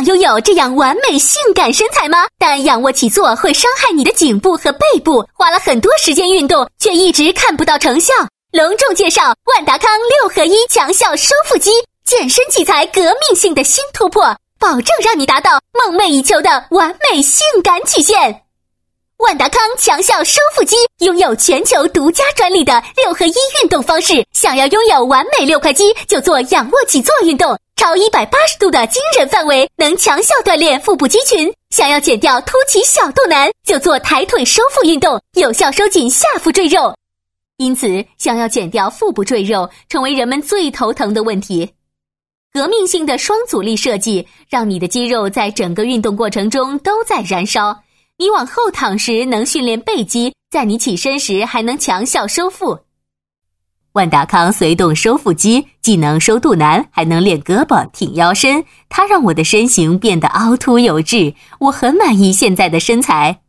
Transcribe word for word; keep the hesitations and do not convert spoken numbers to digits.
拥有这样完美性感身材吗？但仰卧起坐会伤害你的颈部和背部，花了很多时间运动，却一直看不到成效。隆重介绍万达康六合一强效收腹肌，健身器材革命性的新突破，保证让你达到梦寐以求的完美性感曲线。万达康强效收腹肌拥有全球独家专利的六合一运动方式，想要拥有完美六块肌，就做仰卧起坐运动，超一百八十度的惊人范围，能强效锻炼腹部肌群。想要减掉凸起小肚腩，就做抬腿收腹运动，有效收紧下腹赘肉。因此，想要减掉腹部赘肉，成为人们最头疼的问题。革命性的双阻力设计，让你的肌肉在整个运动过程中都在燃烧。你往后躺时能训练背肌，在你起身时还能强效收腹。万达康随动收腹肌，既能收肚腩，还能练胳膊、挺腰身，它让我的身形变得凹凸有致，我很满意现在的身材。